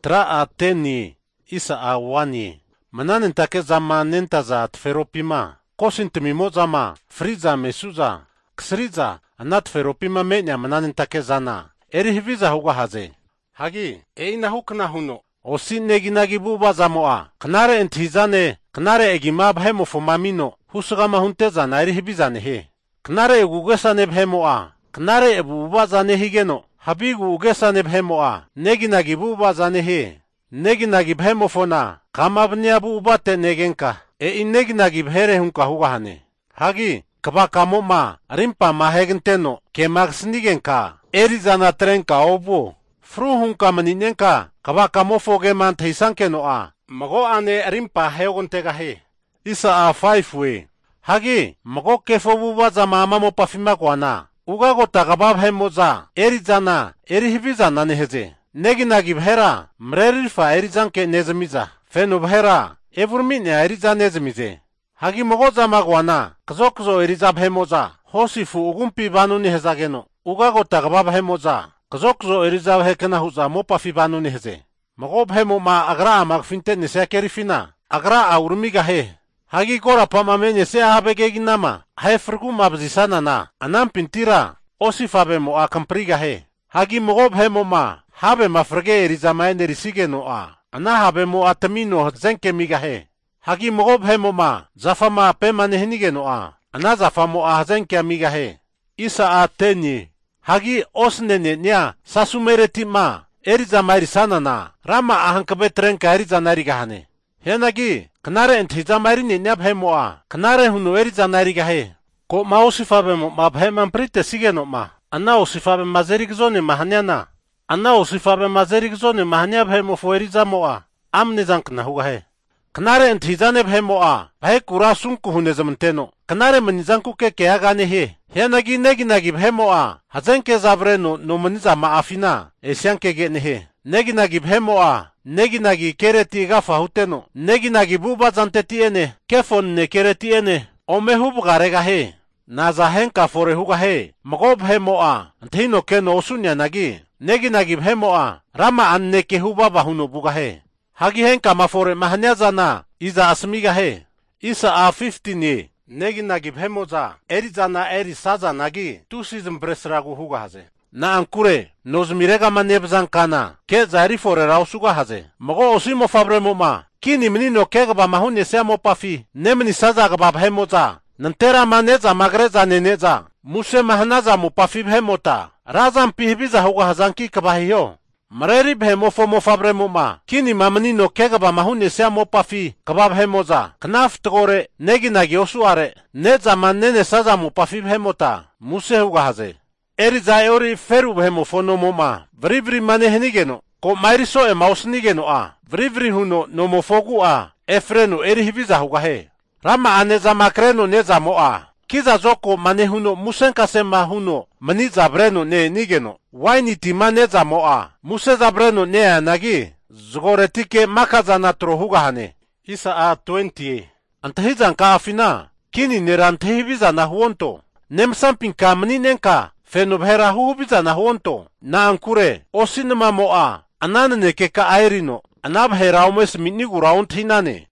Tra ateni isa awani. Mananen take zama nentaza tferopima. Kosin temimo zama friza mesuza. Ksriza anat tferopima menya mananen take zana. Eri hiviza huga haze. Hagi eina hukna huno. Osin neginagi buba zamoa. Knare entizane. Knare egima bhemo fomamino. Husugama huntezana eri hivizane he. Knare egugesane bhemoa. Knare ebuba zane higeno. Habigu ugesane bhemoa. Neginagi buba zane he. Neginagi bhemofona. Kamabnia buba te negenka. Neginagi bhere hunka hugahane. Hagi kabakamo rimpa mahegenteno. Kemagsnigenka. Erizana trenka obu. Fru hunka maninenka. Kabakamo fogeman teisankenoa. Mago ane rimpa heogontega he. Isa a 5 we. Hagi mago kefo buba za mama mo pafima kwana. Ugago tagabab hemoza. Erizana. Erihibizana neheze. Neginagi bhera. Mrerifa erizanke nezemiza. Fenu bhera. Evurmine eriza nezemize. Hagi mago za magwana. Kzo eriza bhemoza. Hosifu ugumpi banu nehezageno. Ugago tagabab hemoza. Kzo eriza hekena huza mo pafi banu neheze. Mago bhemo ma agra magfinte nesekerifina. Agra aurmiga he. Hagi kora pamamenye se habegeginama. Hai frgu mabzisana na. Anam pintira. Osifabe mo akampriga he. Hagi mogob he mo ma. Habe mafrege erizamaene risigeno a. Ana habe mo atamino zenke miga he. Hagi mogob he mo ma. Zafama pemane henigeno a. Ana zafamo a zenke amiga he. Isa a tenye. Hagi osnene nya sasumereti ma. Erizamairi sana na. Rama ahankabe trenka erizanariga hane. Henagi. Knare entizamari ninya bhemoa. Knare hunu erizanariga he. Ko ma osifabe mo ma bheman prite sigeno ma. Ana osifabe mazerigzone mahanyana. Ana osifabe mazerigzone mahanya bhemo fo erizamoa. Amne zankna huga he. Knare entizane bhemoa. Bhe kurasunku hunezamteno. Knare manizanku ke keagane he. Henagi neginagi bhemoa. Hazenke zavreno no manizama afina. Esyanke gene he. Neginagi bhemoa. Neginagi kereti gafa huteno. Neginagi buba zanteti ene. Kefon ne kereti ene. Ome hubgarega he. Naza henka fore huga he. Mago bhemoa. Antino keno osunya nagi. Neginagi bhemoa. Rama anne ke huba bahuno buga he. Hagi henka mafore mahanyazana. Iza asmiga he. Isa a 15 ye. Neginagi bhemoza. Erizana erisaza nagi. Tusizm bresragu huga haze. Na ankure, nozmirega manebzankana, ke zari fore rausuga haze. Mago osimo fabremo ma, kini menino kegaba mahune seamo pafi, nemni saza gaba bhemoza, nantera maneza magreza neneza, muse mahanaza mu pafi bhemota, razam pihbiza huga hazanki kabahiyo. Mareri bhemofo mo fabremo ma, kini mamanino kegaba mahune seamo pafi, kaba bhemoza, knaf tgore, neginagi osuare, neza manene saza mu pafi bhemota, muse huga haze. Eriza eori feru bhemo fono moma. Vrivri mane henigeno. Ko mairiso e mausnigeno a. Vrivri huno no mofogu a. Efreno eri hiviza huga he. Rama aneza makreno neza mo a. Kiza zoko mane huno musenka sema huno. Maniza breno ne nigeno. Waini ti maneza mo a. Museza breno ne anagi. Zgoretike makaza natro huga hane. Isa a 20. Antahizan ka afina. Kini nerantehiviza na huonto. Nemsampin ka maninenka. Feno bhera hubiza na huonto. Na ankure. Osinema moa. Anane ke ka airino. Anab hera omes minigura hinane.